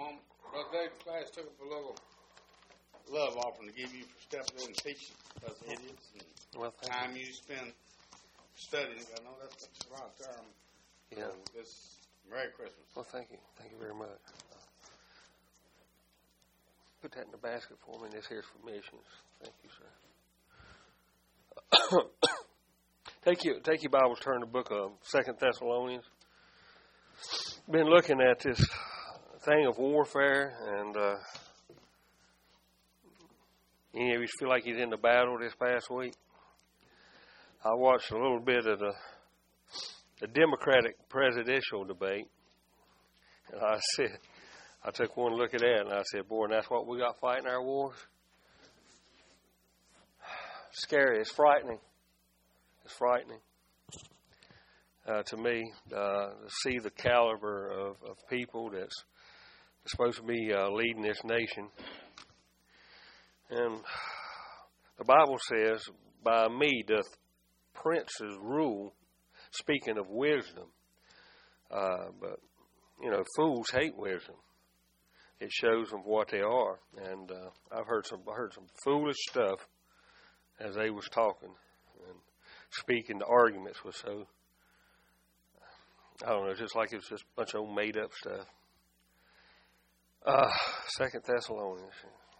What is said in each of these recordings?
Mom, Brother David class took up a little love offering to give you for stepping in and teaching us idiots and time you spend studying. I know that's a lot of time. Yeah. So Merry Christmas. Well, thank you. Thank you very much. Put that in the basket for me. This here's for missions. Thank you, sir. Take your Bibles, turn to the book of 2 Thessalonians. Been looking at this thing of warfare, and any of you feel like you're in the battle this past week? I watched a little bit of the Democratic presidential debate, and I took one look at that, and I said, boy, and that's what we got fighting our wars? Scary. It's frightening. It's frightening to me to see the caliber of people that's supposed to be leading this nation. And the Bible says, by me doth princes rule, speaking of wisdom. But, fools hate wisdom. It shows them what they are. And I've heard some foolish stuff as they was talking and speaking. The arguments was so, I don't know, just like it was just a bunch of old made up stuff. 2 Thessalonians.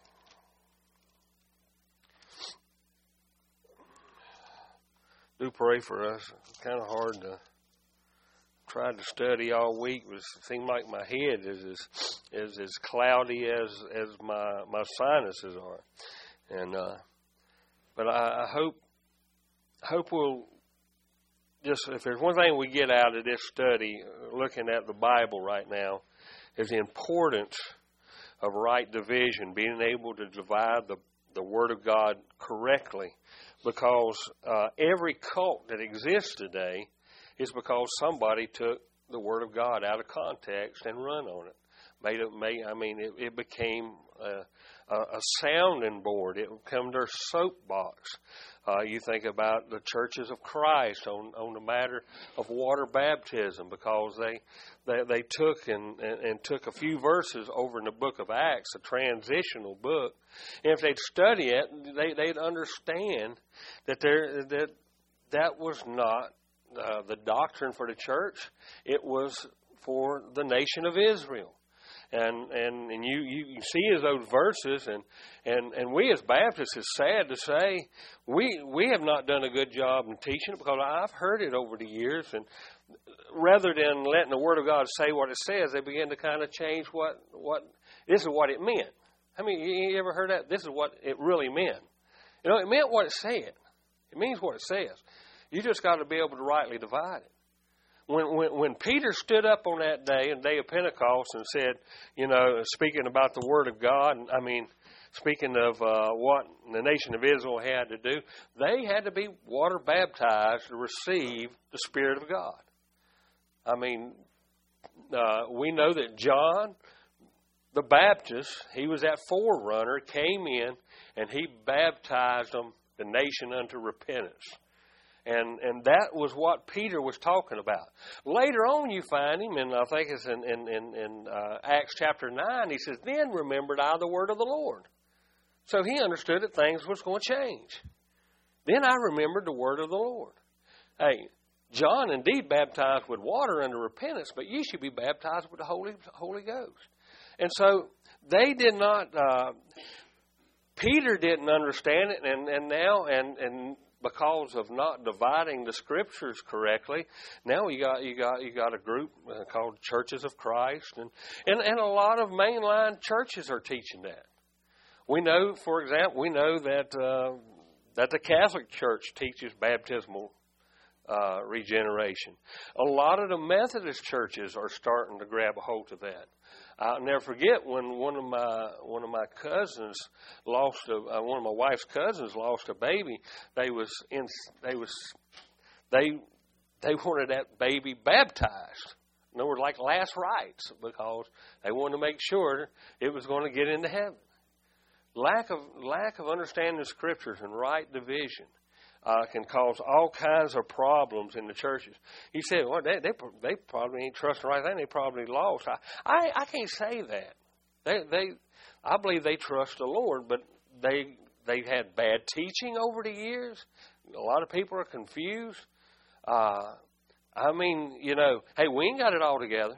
Do pray for us. It's kind of hard to try to study all week. It seemed like my head is as cloudy as my sinuses are. And but I hope we'll just, if there's one thing we get out of this study, looking at the Bible right now, is the importance of right division, being able to divide the Word of God correctly. Because every cult that exists today is because somebody took the Word of God out of context and run on it. It became a sounding board. It became their soapbox. You think about the churches of Christ on the matter of water baptism, because they took and took a few verses over in the book of Acts, a transitional book. And if they'd study it, they'd understand that that was not the doctrine for the church. It was for the nation of Israel. And you see as those verses, and we as Baptists, it's sad to say, we have not done a good job in teaching it, because I've heard it over the years, and rather than letting the Word of God say what it says, they begin to kind of change what this is what it meant. I mean, you ever heard that? This is what it really meant. It meant what it said. It means what it says. You just got to be able to rightly divide it. When Peter stood up on that day, the day of Pentecost, and said, speaking about the Word of God, speaking of what the nation of Israel had to do, they had to be water baptized to receive the Spirit of God. We know that John the Baptist, he was that forerunner, came in, and he baptized them, the nation, unto repentance. And that was what Peter was talking about. Later on you find him, and I think it's in Acts chapter 9, he says, then remembered I the word of the Lord. So he understood that things was going to change. Then I remembered the word of the Lord. Hey, John indeed baptized with water unto repentance, but ye should be baptized with the Holy Ghost. And so they did not, Peter didn't understand it, and now, and because of not dividing the Scriptures correctly, now you got a group called Churches of Christ, and a lot of mainline churches are teaching that. We know, for example, that the Catholic Church teaches baptismal regeneration. A lot of the Methodist churches are starting to grab a hold of that. I'll never forget when one of my cousins lost one of my wife's cousins lost a baby. They wanted that baby baptized. In other words, like last rites, because they wanted to make sure it was going to get into heaven. Lack of understanding the Scriptures and right division can cause all kinds of problems in the churches. You said, well, they probably ain't trusting the right thing. They probably lost. I can't say that. I believe they trust the Lord, but they've had bad teaching over the years. A lot of people are confused. I mean, hey, we ain't got it all together.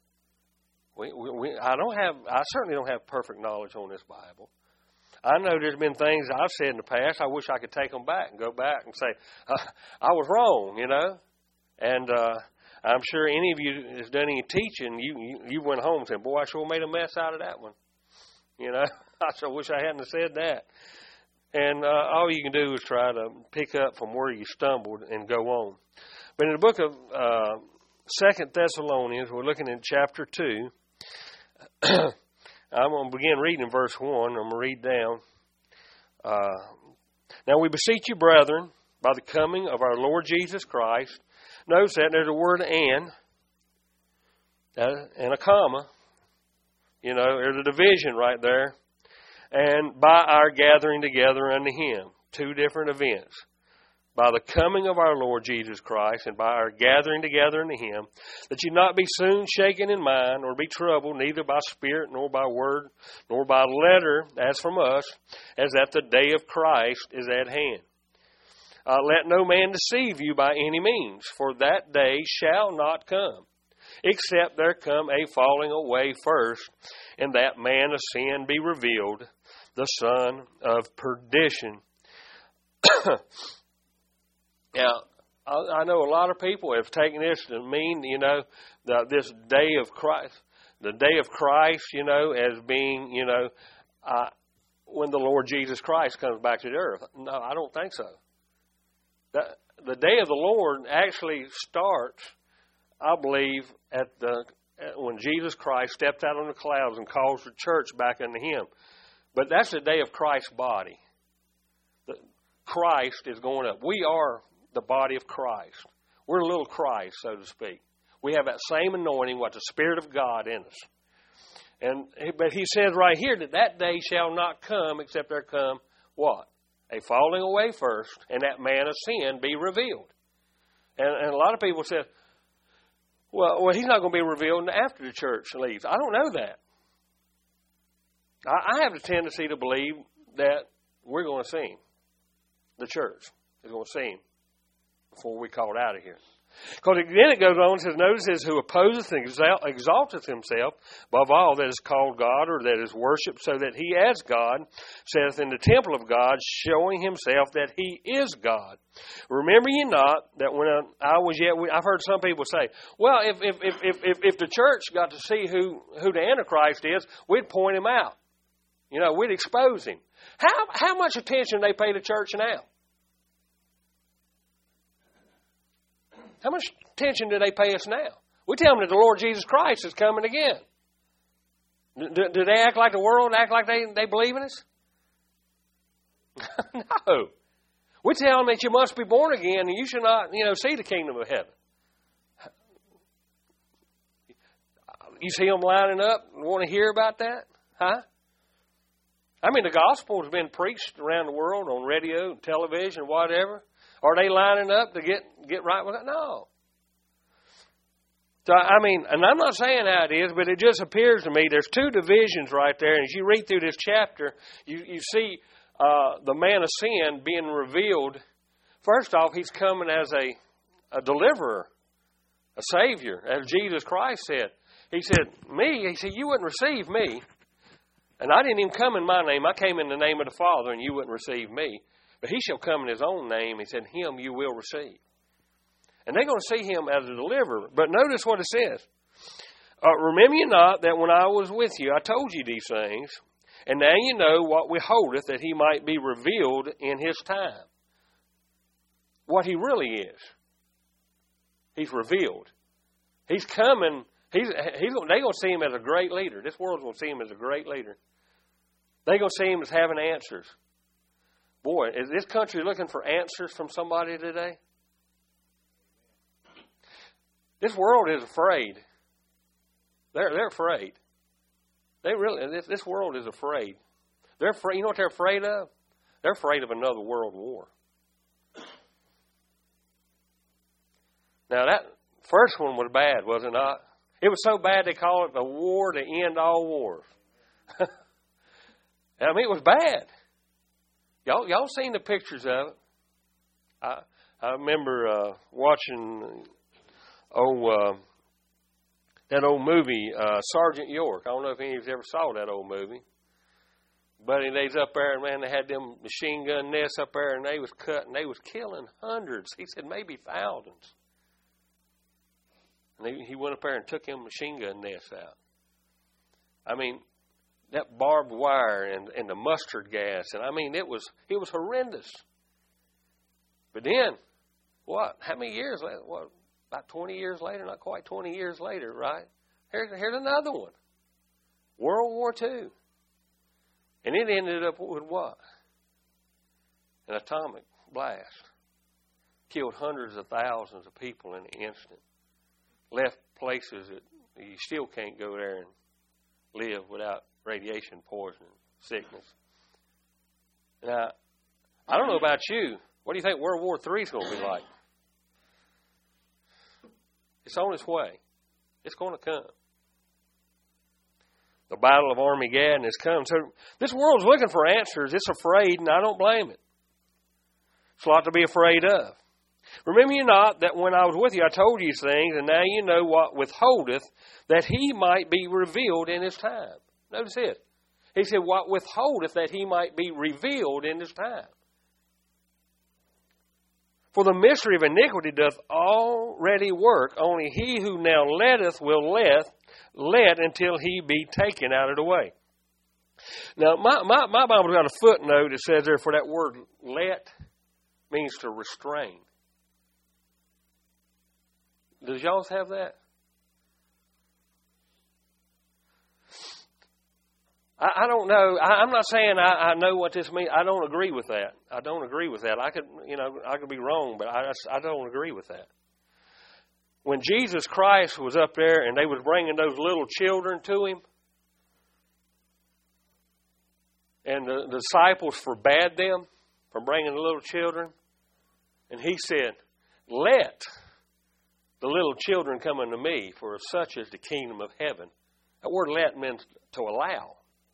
I certainly don't have perfect knowledge on this Bible. I know there's been things I've said in the past. I wish I could take them back and go back and say, I was wrong, And I'm sure any of you has done any teaching, you went home and said, boy, I sure made a mess out of that one. I sure wish I hadn't have said that. And all you can do is try to pick up from where you stumbled and go on. But in the book of 2 Thessalonians, we're looking in chapter 2. I'm going to begin reading in verse 1. I'm going to read down. Now we beseech you, brethren, by the coming of our Lord Jesus Christ. Notice that there's a word and a comma. There's a division right there. And by our gathering together unto Him. Two different events. By the coming of our Lord Jesus Christ and by our gathering together unto Him, that you not be soon shaken in mind, or be troubled, neither by spirit, nor by word, nor by letter, as from us, as that the day of Christ is at hand. Let no man deceive you by any means, for that day shall not come, except there come a falling away first, and that man of sin be revealed, the son of perdition. Now, I know a lot of people have taken this to mean, this day of Christ, the day of Christ, as being, when the Lord Jesus Christ comes back to the earth. No, I don't think so. The day of the Lord actually starts, I believe, when Jesus Christ stepped out on the clouds and calls the church back unto Him. But that's the day of Christ's body. Christ is going up. We are the body of Christ. We're a little Christ, so to speak. We have that same anointing, the Spirit of God in us. But He says right here that day shall not come except there come what? A falling away first, and that man of sin be revealed. And a lot of people say, well, He's not going to be revealed after the church leaves. I don't know that. I have a tendency to believe that we're going to see Him. The church is going to see Him before we call it out of here. Because then it goes on and says, notice who opposeth and exalteth himself above all that is called God or that is worshipped, so that he as God saith in the temple of God, showing himself that he is God. Remember ye not that when I was yet, I've heard some people say, well, if the church got to see who the Antichrist is, we'd point him out. We'd expose him. How much attention do they pay to church now? How much attention do they pay us now? We tell them that the Lord Jesus Christ is coming again. Do they act like the world, act like they believe in us? No. We tell them that you must be born again and you should not, see the kingdom of heaven. You see them lining up and want to hear about that? Huh? I mean, the gospel has been preached around the world on radio and television, whatever. Are they lining up to get right with it? No. So, and I'm not saying how it is, but it just appears to me there's two divisions right there. And as you read through this chapter, you see the man of sin being revealed. First off, he's coming as a deliverer, a savior, as Jesus Christ said. He said, you wouldn't receive me. And I didn't even come in my name. I came in the name of the Father, and you wouldn't receive me. But he shall come in his own name. He said, him you will receive. And they're going to see him as a deliverer. But notice what it says. Remember ye not that when I was with you, I told you these things. And now you know what we holdeth, that he might be revealed in his time. What he really is. He's revealed. He's coming. They're going to see him as a great leader. This world's going to see him as a great leader. They're going to see him as having answers. Boy, is this country looking for answers from somebody today? This world is afraid. They're afraid. This world is afraid. They're afraid. You know what they're afraid of? They're afraid of another world war. Now that first one was bad, was it not? It was so bad they call it the war to end all wars. I mean, it was bad. Y'all seen the pictures of it. I remember watching that old movie, Sergeant York. I don't know if any of you ever saw that old movie. But they's up there, and man, they had them machine gun nests up there, and they was cutting, they was killing hundreds. He said maybe thousands. And he went up there and took them machine gun nests out. I mean, that barbed wire and the mustard gas, and I mean, it was horrendous. But then, what? How many years later? What? About 20 years later? Not quite 20 years later, right? Here's another one. World War II. And it ended up with what? An atomic blast. Killed hundreds of thousands of people in an instant. Left places that you still can't go there and live without radiation poisoning, sickness. Now, I don't know about you. What do you think World War III is going to be like? It's on its way. It's going to come. The battle of Armageddon has come. So this world's looking for answers. It's afraid, and I don't blame it. It's a lot to be afraid of. Remember you not that when I was with you, I told you these things, and now you know what withholdeth, that he might be revealed in his time. Notice this. He said, what withholdeth, that he might be revealed in his time. For the mystery of iniquity doth already work, only he who now letteth will let until he be taken out of the way. Now, my Bible's got a footnote that says there, for that word let means to restrain. Does y'all have that? I don't know. I'm not saying I know what this means. I don't agree with that. I could be wrong, but I don't agree with that. When Jesus Christ was up there and they was bringing those little children to him, and the disciples forbade them from bringing the little children, and he said, let the little children come unto me, for such is the kingdom of heaven. That word let means to allow.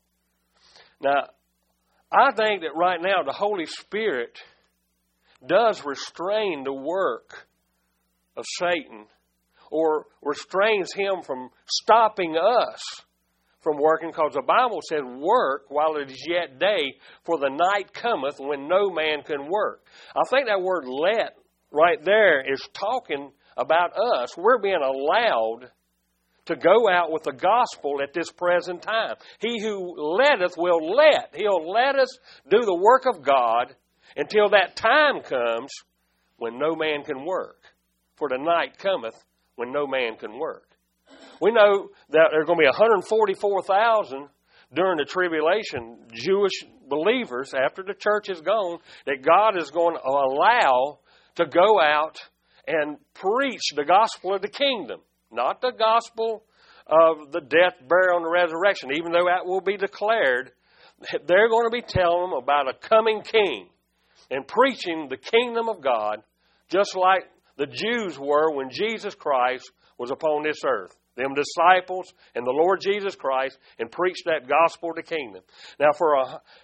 Now, I think that right now the Holy Spirit does restrain the work of Satan, or restrains him from stopping us from working, because the Bible said, work while it is yet day, for the night cometh when no man can work. I think that word let right there is talking about us. We're being allowed to go out with the gospel at this present time. He who letteth will let. He'll let us do the work of God until that time comes when no man can work. For the night cometh when no man can work. We know that there are going to be 144,000 during the tribulation, Jewish believers, after the church is gone, that God is going to allow to go out and preach the gospel of the kingdom. Not the gospel of the death, burial, and the resurrection, even though that will be declared. They're going to be telling them about a coming king and preaching the kingdom of God, just like the Jews were when Jesus Christ was upon this earth. Them disciples and the Lord Jesus Christ, and preached that gospel of the kingdom. Now, for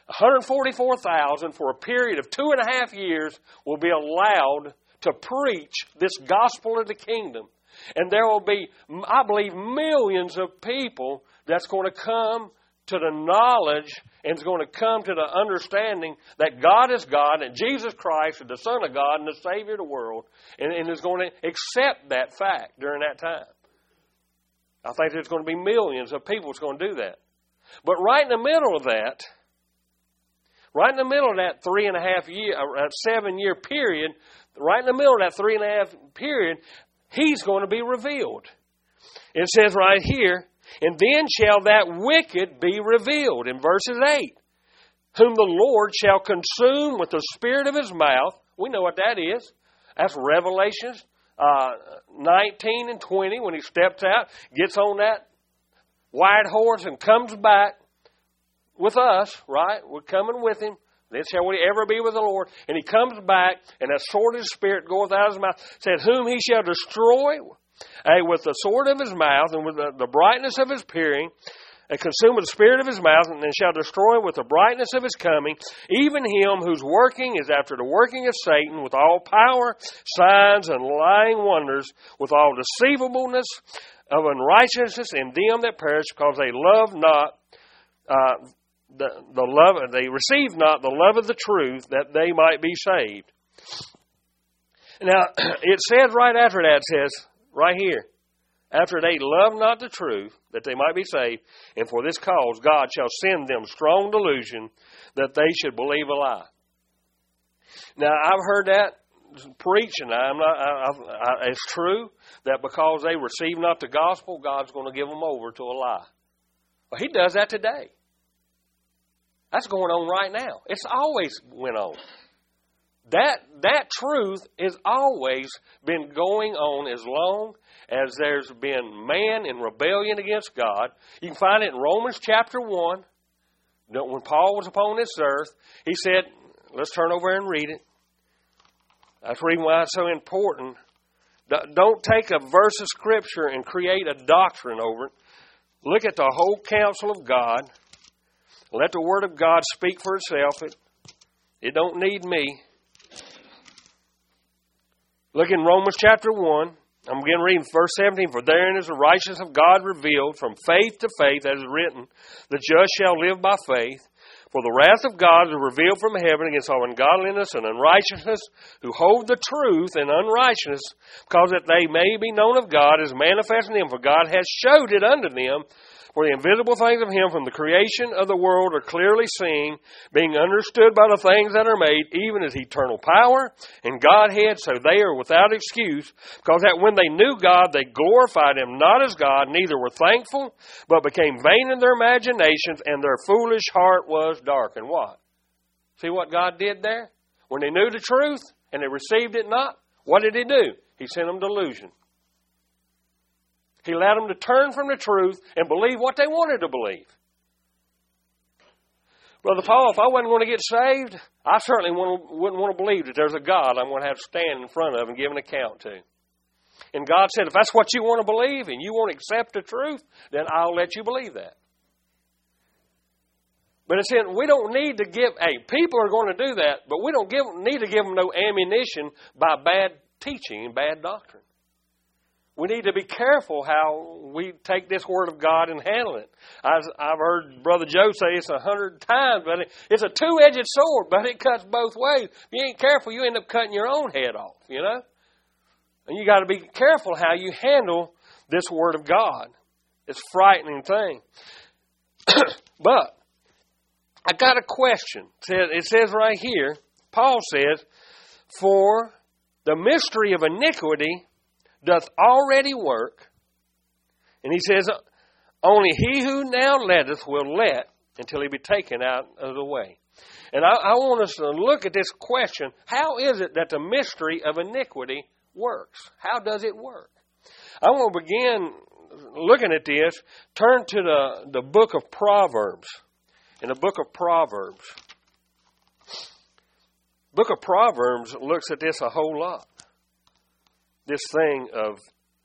144,000, for a period of 2.5 years, will be allowed to preach this gospel of the kingdom. And there will be, I believe, millions of people that's going to come to the knowledge and is going to come to the understanding that God is God and Jesus Christ is the Son of God and the Savior of the world, and is going to accept that fact during that time. I think there's going to be millions of people that's going to do that. But right in the middle of that, 3.5 year, 7-year period, right in the middle of that 3.5 period, He's going to be revealed. It says right here, and then shall that wicked be revealed, in verses 8, whom the Lord shall consume with the spirit of His mouth. We know what that is. That's Revelations 19 and 20, when He steps out, gets on that white horse and comes back with us, right? We're coming with Him. Then shall we ever be with the Lord. And He comes back, and that sword of His Spirit goeth out of His mouth, said, whom He shall destroy with the sword of His mouth, and with the brightness of His appearing, and consume with the spirit of his mouth, and shall destroy with the brightness of his coming, even him whose working is after the working of Satan, with all power, signs, and lying wonders, with all deceivableness of unrighteousness in them that perish, because they love not they receive not the love of the truth, that they might be saved. Now, it says right after that, it says, right here, after they love not the truth, that they might be saved, and for this cause God shall send them strong delusion, that they should believe a lie. Now, I've heard that preached, and it's true that because they receive not the gospel, God's going to give them over to a lie. Well, He does that today. That's going on right now. It's always went on. That truth has always been going on as long as there's been man in rebellion against God. You can find it in Romans chapter 1. When Paul was upon this earth, he said, let's turn over and read it. That's the reason why it's so important. Don't take a verse of Scripture and create a doctrine over it. Look at the whole counsel of God. Let the Word of God speak for itself. It don't need me. Look in Romans chapter 1. I'm again reading verse 17. For therein is the righteousness of God revealed from faith to faith, as is written, the just shall live by faith. For the wrath of God is revealed from heaven against all ungodliness and unrighteousness, who hold the truth in unrighteousness, because that they may be known of God, is manifest in them. For God has showed it unto them. For the invisible things of Him from the creation of the world are clearly seen, being understood by the things that are made, even His eternal power and Godhead, so they are without excuse. Because that when they knew God, they glorified Him not as God, neither were thankful, but became vain in their imaginations, and their foolish heart was darkened. What? See what God did there? When they knew the truth and they received it not, what did He do? He sent them delusion. He allowed them to turn from the truth and believe what they wanted to believe. Brother Paul, if I wasn't going to get saved, I certainly wouldn't want to believe that there's a God I'm going to have to stand in front of and give an account to. And God said, if that's what you want to believe and you want to accept the truth, then I'll let you believe that. But it's in, we don't need to give, people are going to do that, but we don't need to give them no ammunition by bad teaching and bad doctrine. We need to be careful how we take this Word of God and handle it. I've heard Brother Joe say it's 100 times, but it's a two-edged sword, but it cuts both ways. If you ain't careful, you end up cutting your own head off, you know? And you got to be careful how you handle this Word of God. It's a frightening thing. But I got a question. It says right here, Paul says, for the mystery of iniquity doth already work. And he says, only he who now letteth will let until he be taken out of the way. And I want us to look at this question. How is it that the mystery of iniquity works? How does it work? I want to begin looking at this. Turn to the book of Proverbs. In the book of Proverbs. Book of Proverbs looks at this a whole lot. This thing of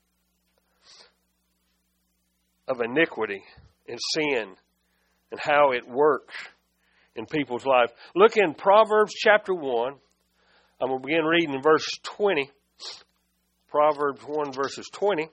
iniquity and sin and how it works in people's life. Look in Proverbs chapter 1. I'm going to begin reading in verse 20. Proverbs 1 verses 20.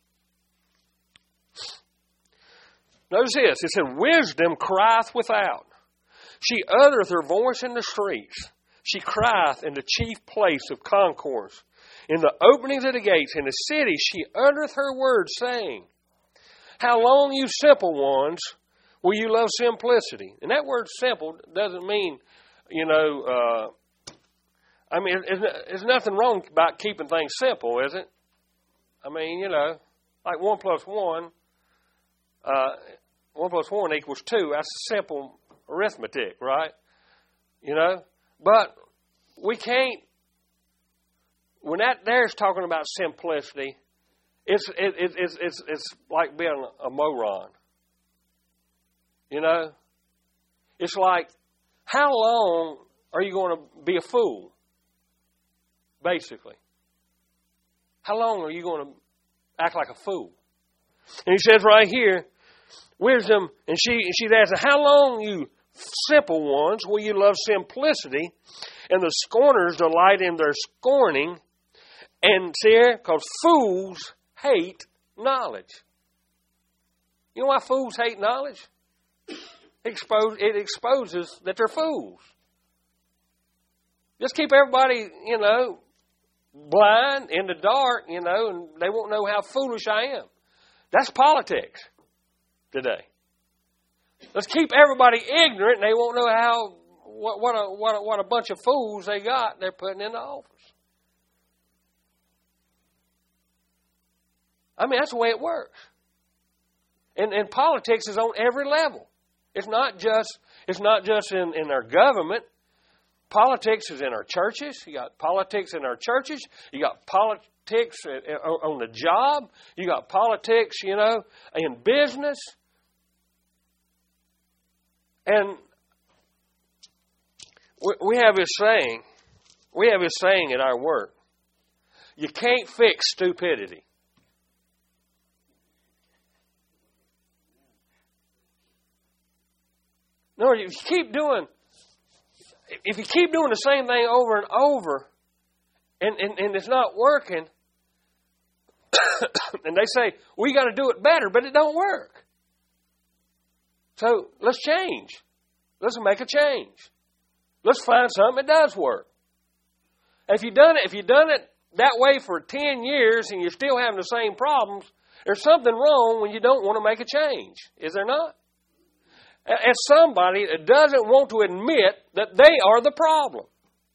Notice this. It said, wisdom crieth without. She uttereth her voice in the streets. She crieth in the chief place of concourse. In the openings of the gates, in the city, she uttereth her words, saying, how long, you simple ones, will you love simplicity? And that word simple doesn't mean, there's nothing wrong about keeping things simple, is it? Like 1 plus 1, 1 plus 1 equals 2. That's simple arithmetic, right? But we can't. When that there's talking about simplicity, it's like being a moron. It's like, how long are you going to be a fool? Basically, how long are you going to act like a fool? And he says right here, Wisdom, and she'd ask, how long, you simple ones, will you love simplicity? And the scorners delight in their scorning. And see here, because fools hate knowledge. You know why fools hate knowledge? It exposes that they're fools. Just keep everybody, blind, in the dark, and they won't know how foolish I am. That's politics today. Let's keep everybody ignorant, and they won't know what a bunch of fools they got they're putting in the office. I mean, that's the way it works. And politics is on every level. It's not just in our government. Politics is in our churches. You got politics in our churches. You got politics on the job. You got politics, in business. And we have this saying. We have this saying at our work. You can't fix stupidity. No, if you keep doing the same thing over and over, and it's not working, and they say, we got to do it better, but it don't work. So let's change. Let's make a change. Let's find something that does work. If you've done it that way for 10 years and you're still having the same problems, there's something wrong when you don't want to make a change. Is there not? As somebody that doesn't want to admit that they are the problem.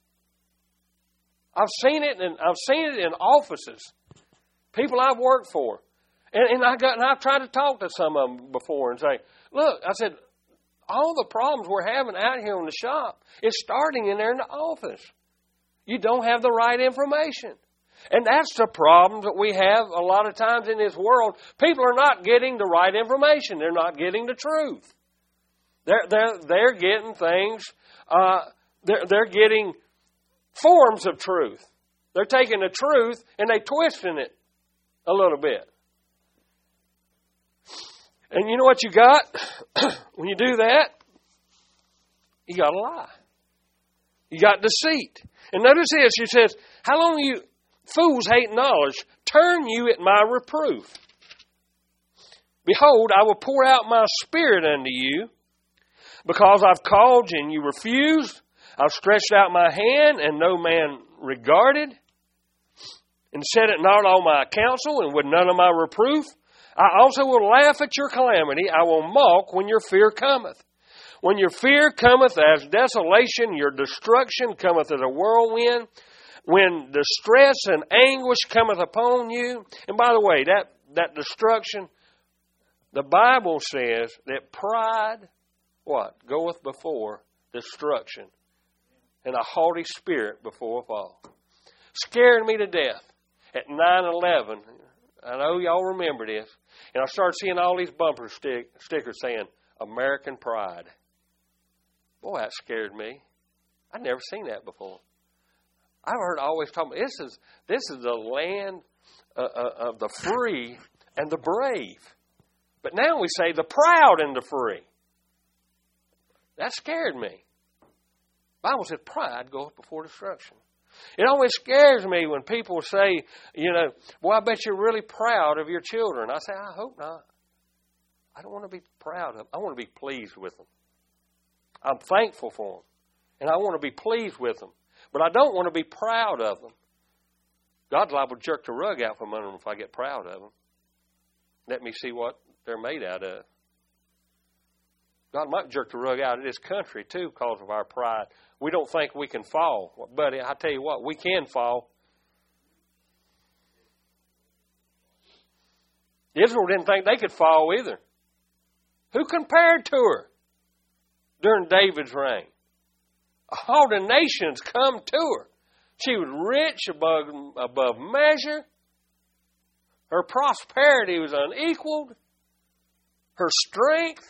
I've seen it in offices, people I've worked for, and I've tried to talk to some of them before and say, look, I said, all the problems we're having out here in the shop is starting in there in the office. You don't have the right information. And that's the problem that we have a lot of times in this world. People are not getting the right information. They're not getting the truth. They're getting things, they're getting forms of truth. They're taking the truth and they're twisting it a little bit. And you know what you got? When you do that, you got a lie. You got deceit. And notice this, she says, how long you fools hate knowledge, turn you at my reproof. Behold, I will pour out my spirit unto you, because I've called you and you refused. I've stretched out my hand and no man regarded. And set it not on my counsel and with none of my reproof. I also will laugh at your calamity. I will mock when your fear cometh. When your fear cometh as desolation, your destruction cometh as a whirlwind. When distress and anguish cometh upon you. And by the way, that destruction, the Bible says that pride, goeth before destruction, and a haughty spirit before a fall. Scared me to death at 9/11. I know y'all remember this. And I started seeing all these bumper stickers saying, American pride. Boy, that scared me. I'd never seen that before. I've heard always talk about this is the land of the free and the brave. But now we say the proud and the free. That scared me. The Bible said pride goeth before destruction. It always scares me when people say, well, I bet you're really proud of your children. I say, I hope not. I don't want to be proud of them. I want to be pleased with them. I'm thankful for them. And I want to be pleased with them. But I don't want to be proud of them. God's liable to jerk the rug out from under them if I get proud of them. Let me see what they're made out of. God might jerk the rug out of this country, too, because of our pride. We don't think we can fall. Well, buddy, I tell you what, we can fall. Israel didn't think they could fall either. Who compared to her during David's reign? All the nations come to her. She was rich above measure. Her prosperity was unequaled. Her strength.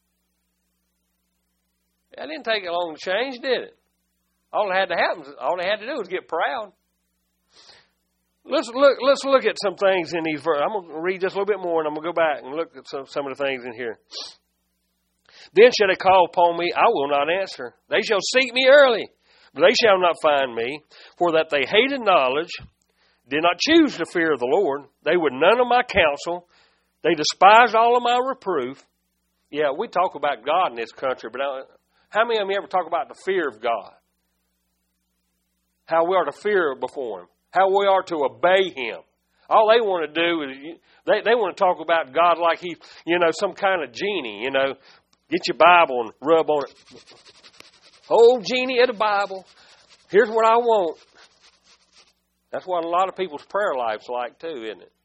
That didn't take it long to change, did it? All that had to do was get proud. Let's look at some things in these verses. I'm going to read just a little bit more, and I'm going to go back and look at some of the things in here. Then shall they call upon me, I will not answer. They shall seek me early, but they shall not find me. For that they hated knowledge, did not choose the fear of the Lord. They would none of my counsel. They despised all of my reproof. Yeah, we talk about God in this country, but how many of you ever talk about the fear of God? How we are to fear before Him. How we are to obey Him. All they want to do is, they want to talk about God like He's, some kind of genie, Get your Bible and rub on it. Old genie of the Bible. Here's what I want. That's what a lot of people's prayer life's like too, isn't it?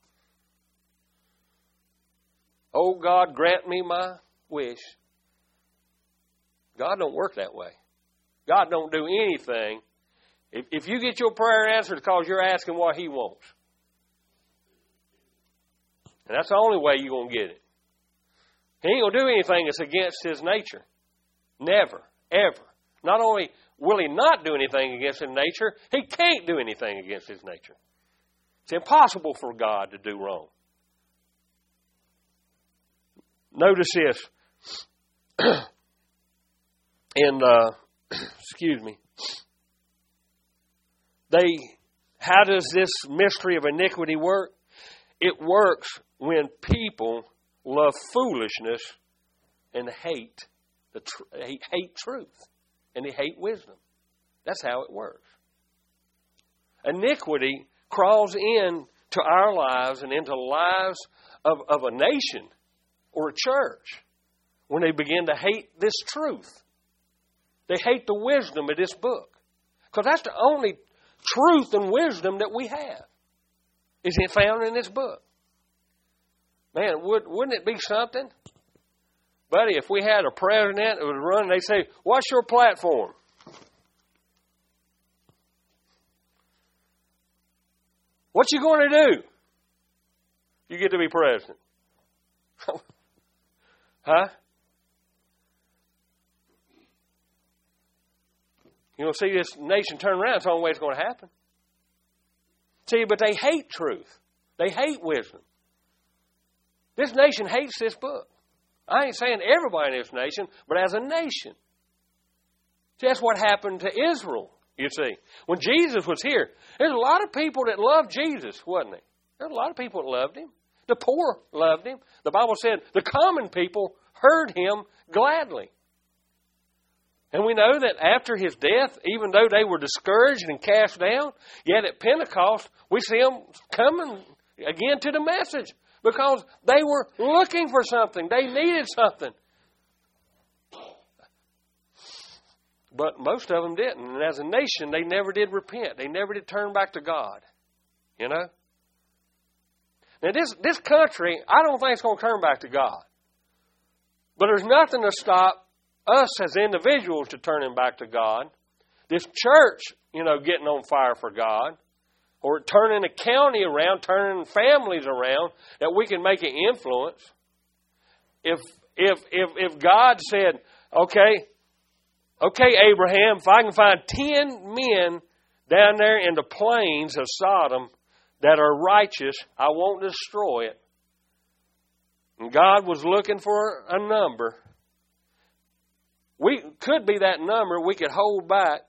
Oh, God, grant me my wish. God don't work that way. God don't do anything. If you get your prayer answered, it's because you're asking what He wants. And that's the only way you're going to get it. He ain't going to do anything that's against His nature. Never, ever. Not only will He not do anything against His nature, He can't do anything against His nature. It's impossible for God to do wrong. Notice this. Excuse me. How does this mystery of iniquity work? It works when people love foolishness and hate truth, and they hate wisdom. That's how it works. Iniquity crawls into our lives and into the lives of a nation or a church when they begin to hate this truth. They hate the wisdom of this book, because that's the only truth and wisdom that we have. Is it found in this book? Man, wouldn't it be something? Buddy, if we had a president that was running, they'd say, what's your platform? What you going to do? You get to be president. Huh? You don't see this nation turn around. It's the only way it's going to happen. See, but they hate truth. They hate wisdom. This nation hates this book. I ain't saying everybody in this nation, but as a nation. See, that's what happened to Israel, you see. When Jesus was here, there's a lot of people that loved Jesus, wasn't there? There's a lot of people that loved Him. The poor loved Him. The Bible said the common people heard Him gladly. And we know that after His death, even though they were discouraged and cast down, yet at Pentecost, we see them coming again to the message because they were looking for something. They needed something. But most of them didn't. And as a nation, they never did repent. They never did turn back to God. You know? Now, this country, I don't think it's going to turn back to God. But there's nothing to stop us as individuals to turning back to God. This church, getting on fire for God. Or turning a county around, turning families around, that we can make an influence. If God said, okay, Abraham, if I can find 10 men down there in the plains of Sodom that are righteous, I won't destroy it. And God was looking for a number. We could be that number. We could hold back.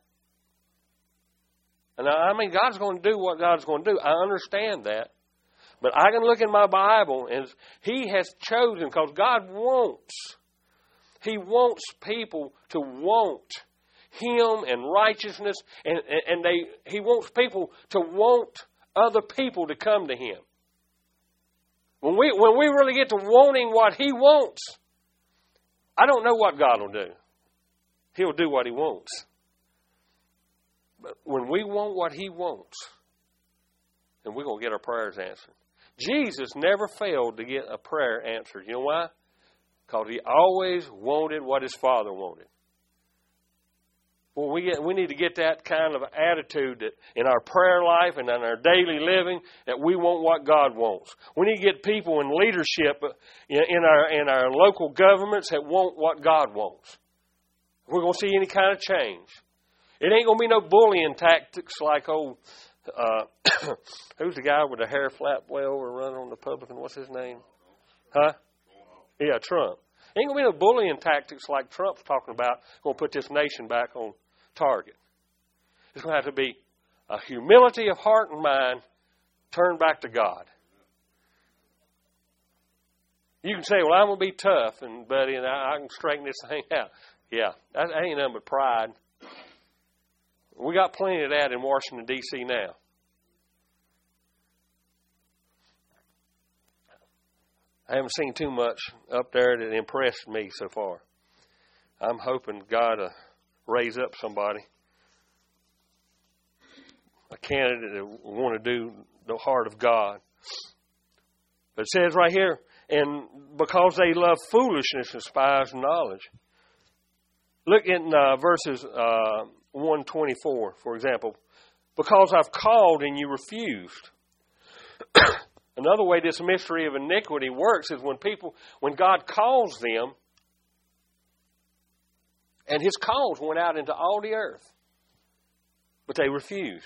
And God's going to do what God's going to do. I understand that. But I can look in my Bible and He has chosen, because God wants. He wants people to want Him and righteousness. And He wants people to want other people to come to Him. When we really get to wanting what He wants, I don't know what God will do. He'll do what He wants. But when we want what He wants, then we're going to get our prayers answered. Jesus never failed to get a prayer answered. You know why? Because He always wanted what His Father wanted. Well, we need to get that kind of attitude that in our prayer life and in our daily living, that we want what God wants. We need to get people in leadership in our local governments that want what God wants. We're going to see any kind of change. It ain't going to be no bullying tactics like old who's the guy with the hair flat way over running on the Republican? What's his name? Huh? Yeah, Trump. Ain't going to be no bullying tactics like Trump's talking about, going to put this nation back on target. It's going to have to be a humility of heart and mind turned back to God. You can say, well, I'm going to be tough, and buddy, and I can straighten this thing out. Yeah, that ain't nothing but pride. We got plenty of that in Washington, D.C. now. I haven't seen too much up there that impressed me so far. I'm hoping God will raise up somebody, a candidate that will want to do the heart of God. But it says right here, and because they love foolishness and despise knowledge. Look in verses 124, for example. Because I've called and you refused. Another way this mystery of iniquity works is when God calls them, and His calls went out into all the earth, but they refused.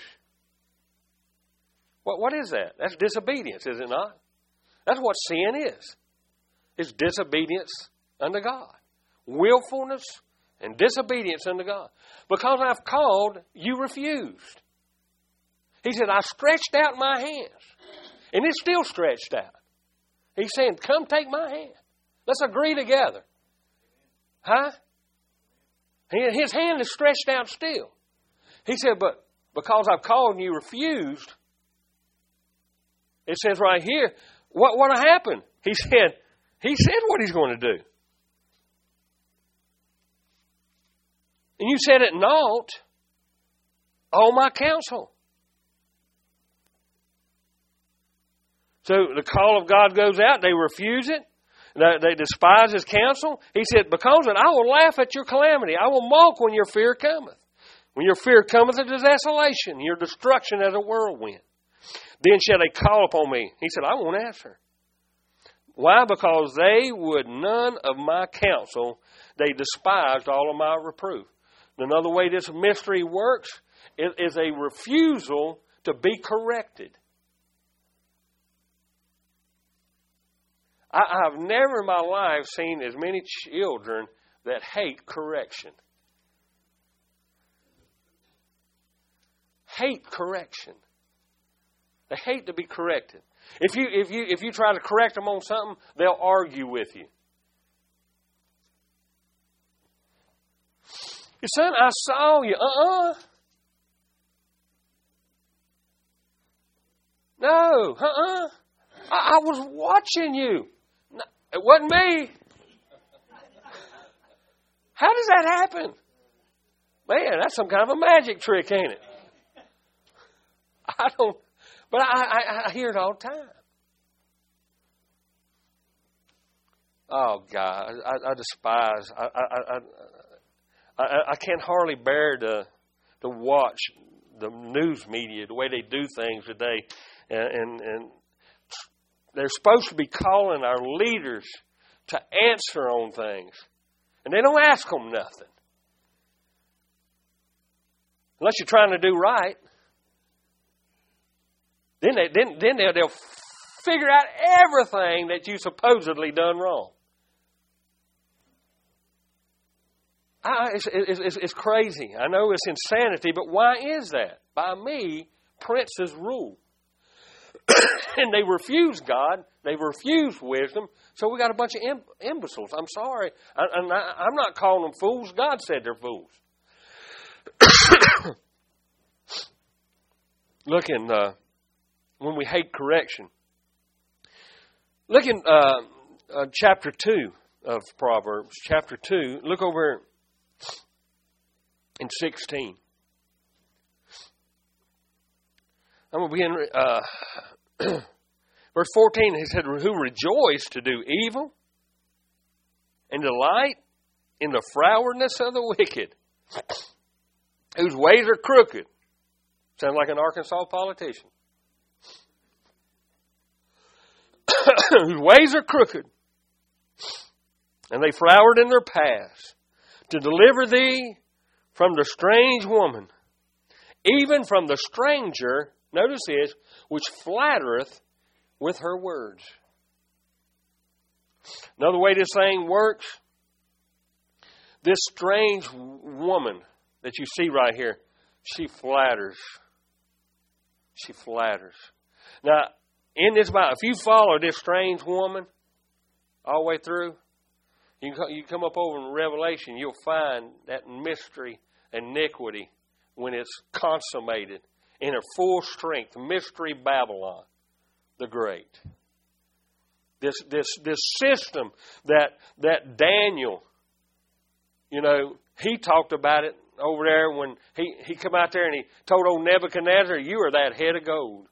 What is that? That's disobedience, is it not? That's what sin is. It's disobedience unto God. Willfulness and disobedience unto God. Because I've called, you refused. He said, I stretched out my hands. And it's still stretched out. He's saying, come take my hand. Let's agree together. Huh? His hand is stretched out still. He said, but because I've called and you refused, it says right here, what happened? He said what He's going to do. And you said at naught all my counsel. So the call of God goes out. They refuse it. They despise His counsel. He said, because of it, I will laugh at your calamity. I will mock when your fear cometh. When your fear cometh into desolation, your destruction as a whirlwind. Then shall they call upon me. He said, I won't answer. Why? Because they would none of my counsel. They despised all of my reproof. Another way this mystery works is a refusal to be corrected. I've never in my life seen as many children that hate correction. Hate correction. They hate to be corrected. If you try to correct them on something, they'll argue with you. Son, I saw you. No, I was watching you. No, it wasn't me. How does that happen? Man, that's some kind of a magic trick, ain't it? I don't, but I hear it all the time. Oh, God, I despise. I can't hardly bear to watch the news media, the way they do things today. And they're supposed to be calling our leaders to answer on things. And they don't ask them nothing. Unless you're trying to do right. Then they'll figure out everything that you supposedly done wrong. It's crazy. I know it's insanity, but why is that? By me, princes rule. And they refuse God. They refuse wisdom. So we got a bunch of imbeciles. I'm sorry. I'm not calling them fools. God said they're fools. Look in, when we hate correction. Look in chapter 2 of Proverbs. Chapter 2. Look over in 16. I'm going to begin verse 14. He said, who rejoice to do evil and delight in the frowardness of the wicked, whose ways are crooked. Sounds like an Arkansas politician. Whose ways are crooked, and they flowered in their paths, to deliver thee from the strange woman, even from the stranger Notice this, which flattereth with her words. Another way this thing works, this strange woman that you see right here, she flatters. She flatters. Now, in this Bible, if you follow this strange woman all the way through, you come up over in Revelation, you'll find that mystery, iniquity, when it's consummated in her full strength, mystery Babylon the Great. This system that Daniel, he talked about it over there when he come out there and he told old Nebuchadnezzar, you are that head of gold.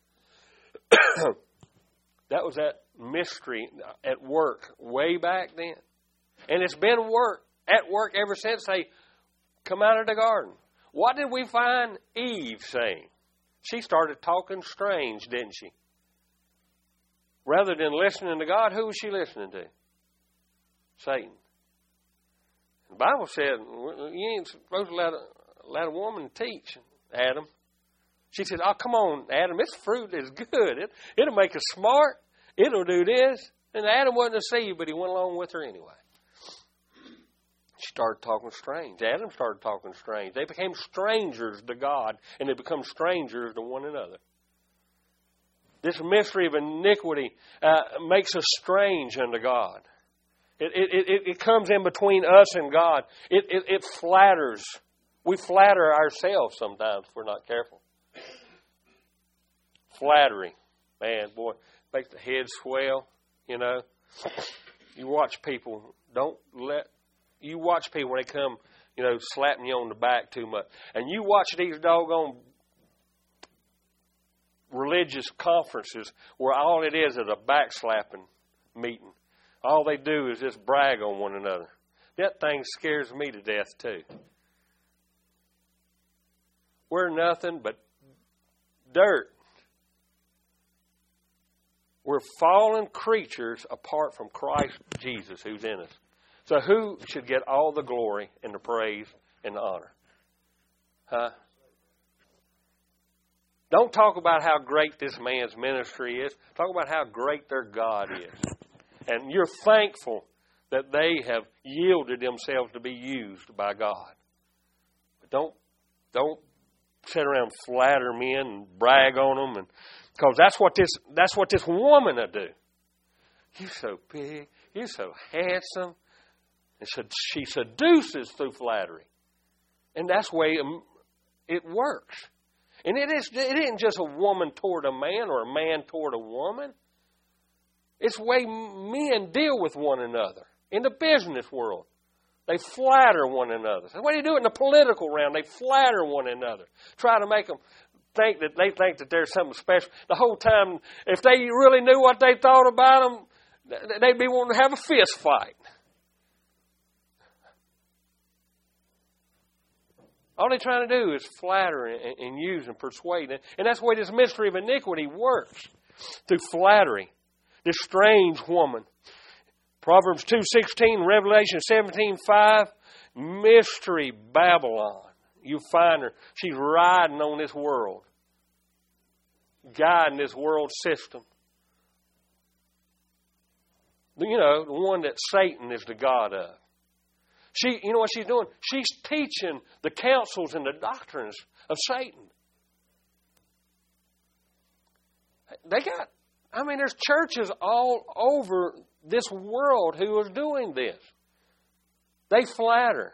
That was that mystery at work way back then. And it's been at work ever since they come out of the garden. What did we find Eve saying? She started talking strange, didn't she? Rather than listening to God, who was she listening to? Satan. The Bible said, you ain't supposed to let a woman teach, Adam. She said, oh, come on, Adam, this fruit is good. It'll make us smart. It'll do this. And Adam wasn't deceived, but he went along with her anyway. She started talking strange. Adam started talking strange. They became strangers to God, and they become strangers to one another. This mystery of iniquity makes us strange unto God. It comes in between us and God. It flatters. We flatter ourselves sometimes if we're not careful. Flattery. Man, boy, makes the head swell, You watch people, you watch people when they come, slapping you on the back too much. And you watch these doggone religious conferences where all it is a backslapping meeting. All they do is just brag on one another. That thing scares me to death too. We're nothing but dirt. We're fallen creatures apart from Christ Jesus who's in us. So who should get all the glory and the praise and the honor? Huh? Don't talk about how great this man's ministry is. Talk about how great their God is. And you're thankful that they have yielded themselves to be used by God. But don't sit around and flatter men and brag on them, because that's what this woman will do. You're so big. You're so handsome. And she seduces through flattery. And that's the way it works. And it isn't just a woman toward a man or a man toward a woman. It's the way men deal with one another in the business world. They flatter one another. So what do you do in the political realm? They flatter one another. Try to make them think that there's something special. The whole time, if they really knew what they thought about them, they'd be wanting to have a fist fight. All they're trying to do is flatter and use and persuade. And that's the way this mystery of iniquity works, through flattery. This strange woman. Proverbs 2:16, Revelation 17:5, mystery Babylon. You find her. She's riding on this world, guiding this world system. The one that Satan is the god of. You know what she's doing? She's teaching the counsels and the doctrines of Satan. There's churches all over this world who are doing this. They flatter.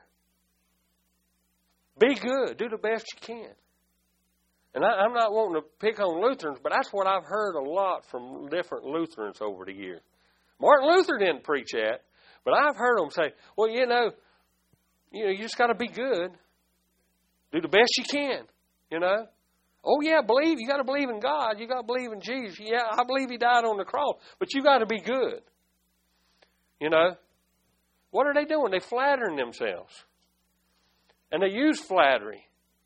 Be good. Do the best you can. And I'm not wanting to pick on Lutherans, but that's what I've heard a lot from different Lutherans over the years. Martin Luther didn't preach that, but I've heard them say, well, you just got to be good. Do the best you can, Oh, yeah, believe. You got to believe in God. You got to believe in Jesus. Yeah, I believe He died on the cross, but you got to be good. What are they doing? They're flattering themselves. And they use flattery.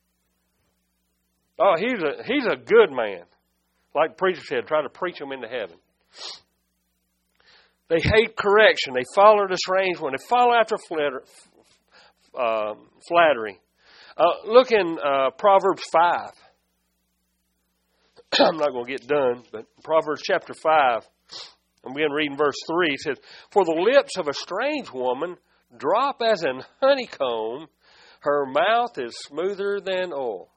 Oh, he's a good man. Like the preacher said, try to preach him into heaven. They hate correction. They follow the strange one. They follow after flattery. Look in Proverbs 5. I'm not going to get done, but Proverbs chapter 5, I'm begin reading verse 3. It says, "For the lips of a strange woman drop as an honeycomb. Her mouth is smoother than oil."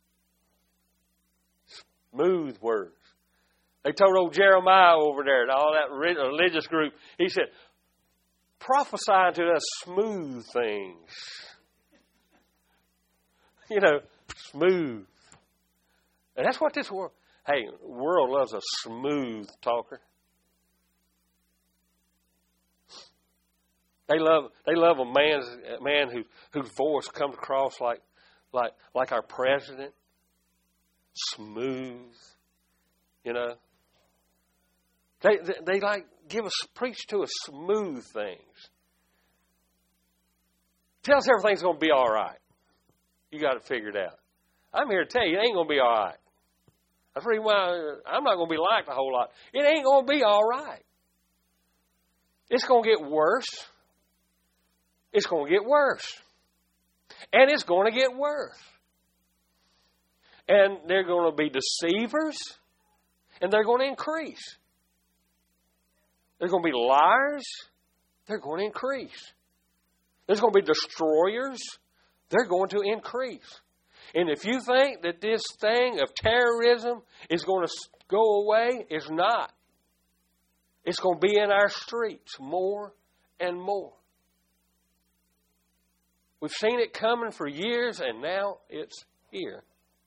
Smooth words. They told old Jeremiah over there and all that religious group, he said, "Prophesy to us smooth things." You know, smooth. And that's what this world, the world loves a smooth talker. They love a man whose voice comes across like our president. Smooth. You know. They preach to us smooth things. Tell us everything's going to be all right. You got it figured out. I'm here to tell you, it ain't going to be all right. That's the reason why I'm not going to be liked a whole lot. It ain't going to be all right. It's going to get worse. It's going to get worse. And it's going to get worse. And they're going to be deceivers. And they're going to increase. There's going to be liars. They're going to increase. There's going to be destroyers. They're going to increase. And if you think that this thing of terrorism is going to go away, it's not. It's going to be in our streets more and more. We've seen it coming for years, and now it's here.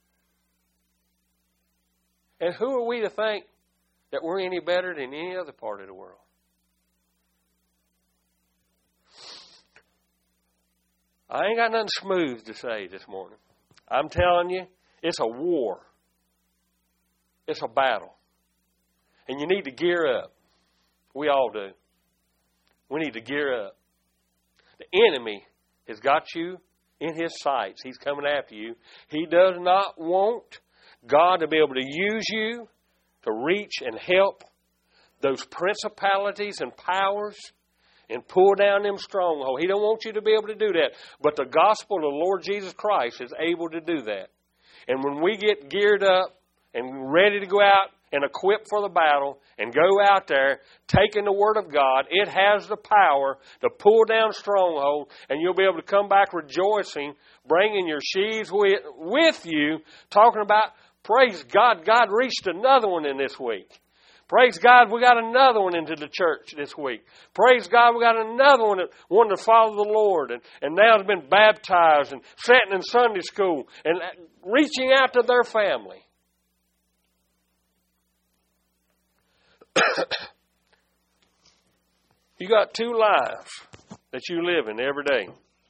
And who are we to think that we're any better than any other part of the world? I ain't got nothing smooth to say this morning. I'm telling you, it's a war. It's a battle. And you need to gear up. We all do. We need to gear up. The enemy has got you in his sights. He's coming after you. He does not want God to be able to use you to reach and help those principalities and powers and pull down them strongholds. He don't want you to be able to do that. But the gospel of the Lord Jesus Christ is able to do that. And when we get geared up and ready to go out and equipped for the battle and go out there taking the Word of God, it has the power to pull down strongholds, and you'll be able to come back rejoicing, bringing your sheaves with you, talking about, praise God, God reached another one in this week. Praise God, we got another one into the church this week. Praise God, we got another one that wanted to follow the Lord and now has been baptized and sitting in Sunday school and reaching out to their family. You got two lives that you live in every day.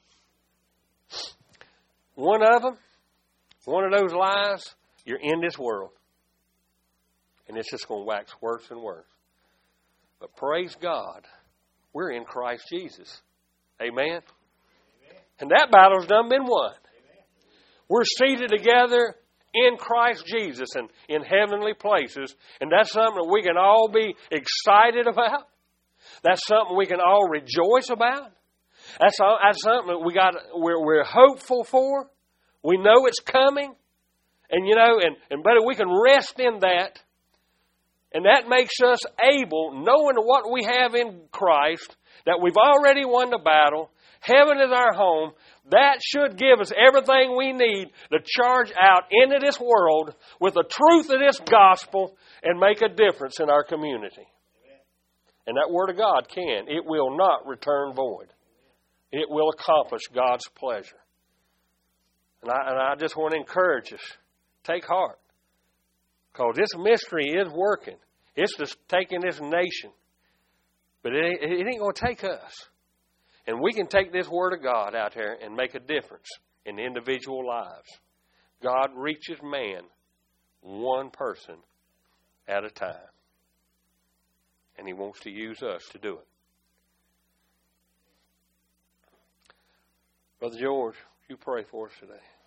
One of those lives, you're in this world. And it's just going to wax worse and worse. But praise God, we're in Christ Jesus. Amen? Amen. And that battle's done been won. Amen. We're seated together in Christ Jesus and in heavenly places. And that's something that we can all be excited about. That's something we can all rejoice about. That's something that we're hopeful for. We know it's coming. And and better we can rest in that. And that makes us able, knowing what we have in Christ, that we've already won the battle, heaven is our home, that should give us everything we need to charge out into this world with the truth of this gospel and make a difference in our community. Amen. And that Word of God can. It will not return void. It will accomplish God's pleasure. And I just want to encourage us, take heart. Because this mystery is working. It's just taking this nation. But it ain't going to take us. And we can take this Word of God out there and make a difference in individual lives. God reaches man one person at a time. And He wants to use us to do it. Brother George, you pray for us today.